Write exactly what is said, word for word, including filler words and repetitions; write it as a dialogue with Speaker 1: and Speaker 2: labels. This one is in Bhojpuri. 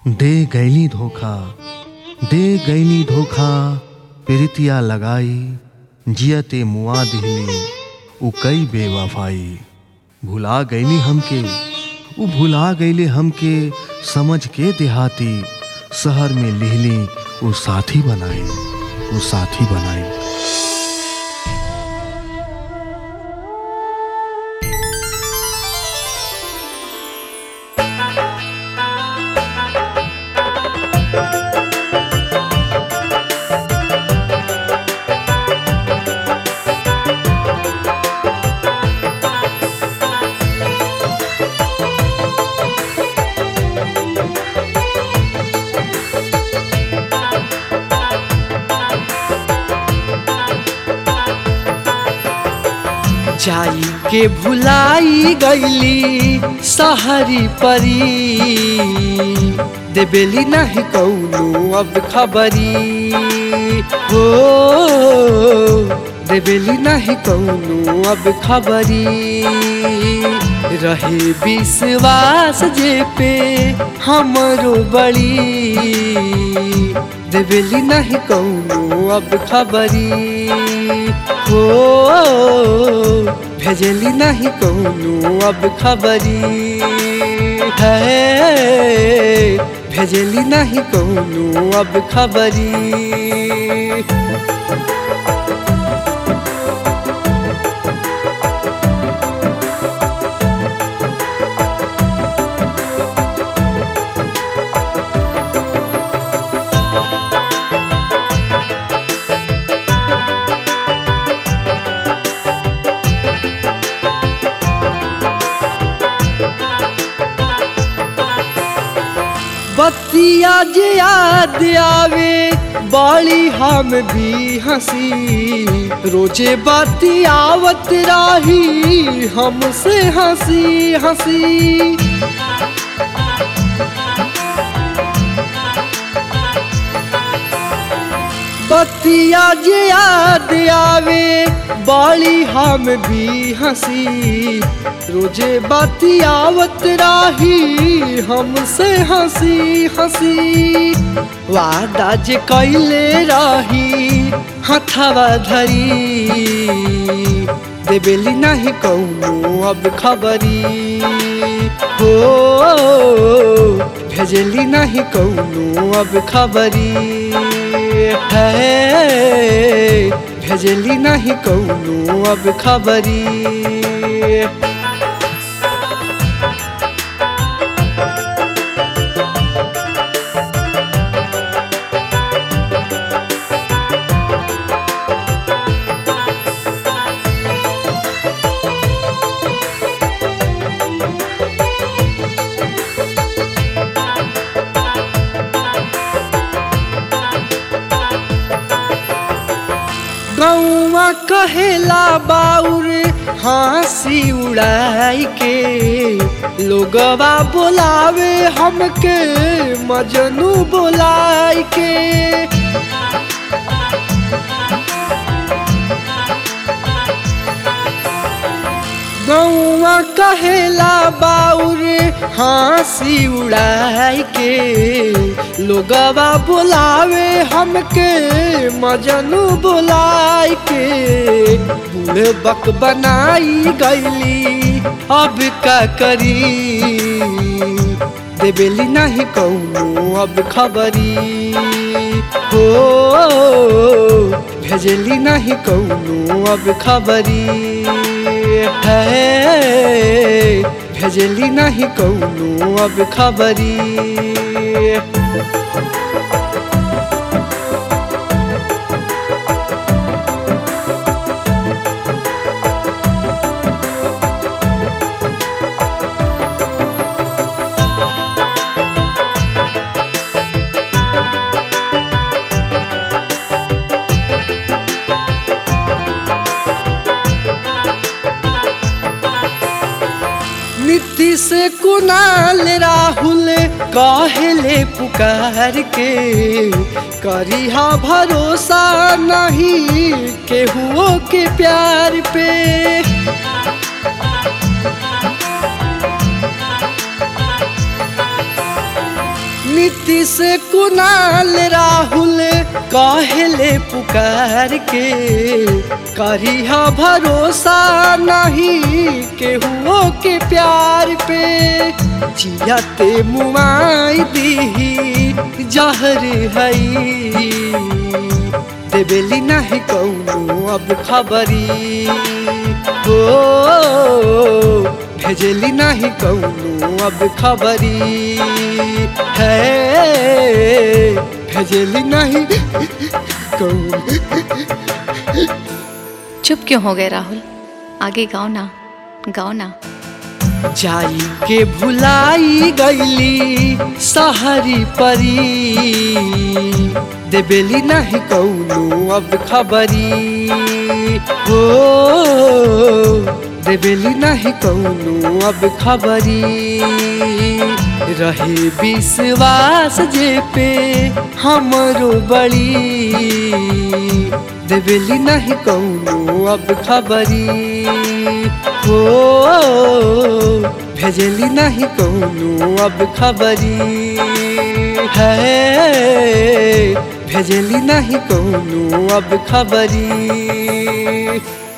Speaker 1: दे गैली धोखा दे गैली धोखा प्रीतिया लगाई जियते मुआ दिहली उ कई बेवफाई। भुला गैली हमके उ भुला गैले हमके समझ के देहाती शहर में लिहली उ साथी बनाई उ साथी बनाई।
Speaker 2: जाई के भुलाई गईली सहरी परी देबेली नहीं कौनो अब खबरी हो देबेली नहीं कौनो अब खबरी। रहे विश्वास जे पे हमरो बड़ी देबेली नहीं कौनो अब खबरी हो भेजली नहीं कौनो अब खबरी है भेजली नहीं कौनो अब खबरी। बतिया जे याद आवे बाली हम भी हंसी रोजे बतियावत राही हमसे हंसी हंसी। बतिया जे याद आवे बाली हम भी हंसी रोजे बतियावत राही हमसे हंसी हंसी। वादा जे कैले राही हथवा धरी देबेली नहीं कौनो अब खबरी हो भेजली नहीं कौनो अब खबरी है भेजली नहीं कौनो अब खबरी। गौवा कहेला बाउर हंसी उड़ाई के लोगवा बोलावे हमके मजनू बोलाई के। गौवा कहेला बाउर हंसी उड़ाई के लोगवा बोलावे हमके मजनू बोलाई के। बूढ़े बक बनाई गईली अब का करी देबेली नहीं कौनो अब खबरी हो भेजली नहीं कौनो अब खबरी है भेजली नहीं कौनो अब खबरी। नीतीश कुणाल राहुल कहले पुकार के करिहा भरोसा नहीं केहुओ के प्यार पे। नीतीश कुणाल राहुल कहले पुकार के करिहा भरोसा नहीं केहुओ के प्यार पे जियाते मुआई दी जहर हई देवेली नहीं कौनो अब खबरी हो भेजली नहीं कौनो अब खबरी है भेजली नहीं कौनो।
Speaker 3: चुप क्यों हो गए राहुल? आगे गाओ ना, गाओ ना।
Speaker 2: जाई के भुलाई गईली सहरी परी देवेली नहीं कौनो अब खबरी हो देवेली नहीं कौनो अब खबरी रहे विश्वास जे पे हमरो बड़ी देवेली नहीं कौनो अब खबरी हो भेजली नहीं कौनो अब खबरी है भेजली नहीं कौनो अब खबरी।